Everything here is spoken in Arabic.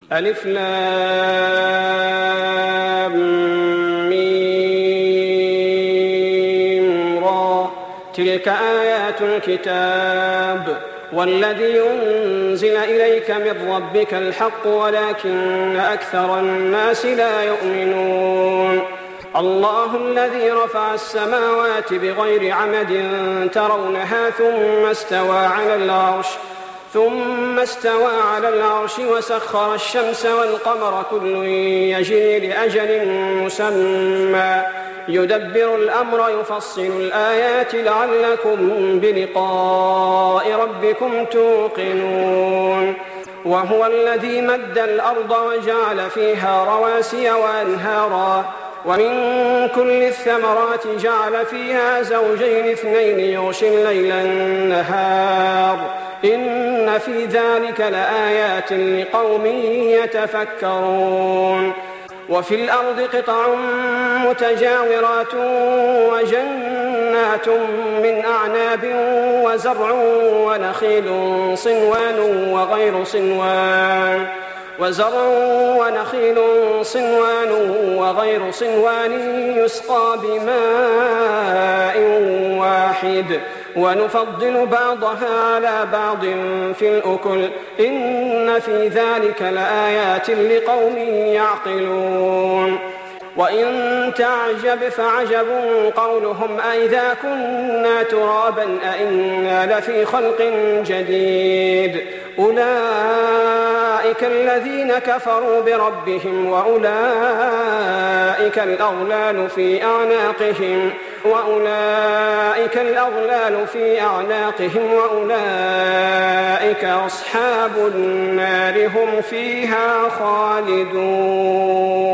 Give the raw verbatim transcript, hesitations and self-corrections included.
ألف لام ميم را تلك آيات الكتاب والذي أنزل إليك من ربك الحق ولكن أكثر الناس لا يؤمنون الله الذي رفع السماوات بغير عمد ترونها ثم استوى على العرش ثم استوى على العرش وسخر الشمس والقمر كل يجري لأجل مسمى يدبر الأمر يفصل الآيات لعلكم بلقاء ربكم توقنون وهو الذي مد الأرض وجعل فيها رواسي وأنهارا ومن كل الثمرات جعل فيها زوجين اثنين يغشي الليل النهار إن في ذلك لآيات لقوم يتفكرون وفي الأرض قطع متجاورات وجنات من أعناب وزرع ونخيل صنوان وغير صنوان وزرع ونخيل صنوان وغير صنوان يسقى بماء واحد ونفضل بعضها على بعض في الأكل إن في ذلك لآيات لقوم يعقلون وإن تعجب فعجب قولهم أئذا كنا ترابا أئنا لفي خلق جديد أولئك الذين كفروا بربهم وأولئك الأغلال في أعناقهم وأولئك الأغلال في أعناقهم وأولئك أصحاب النار هم فيها خالدون.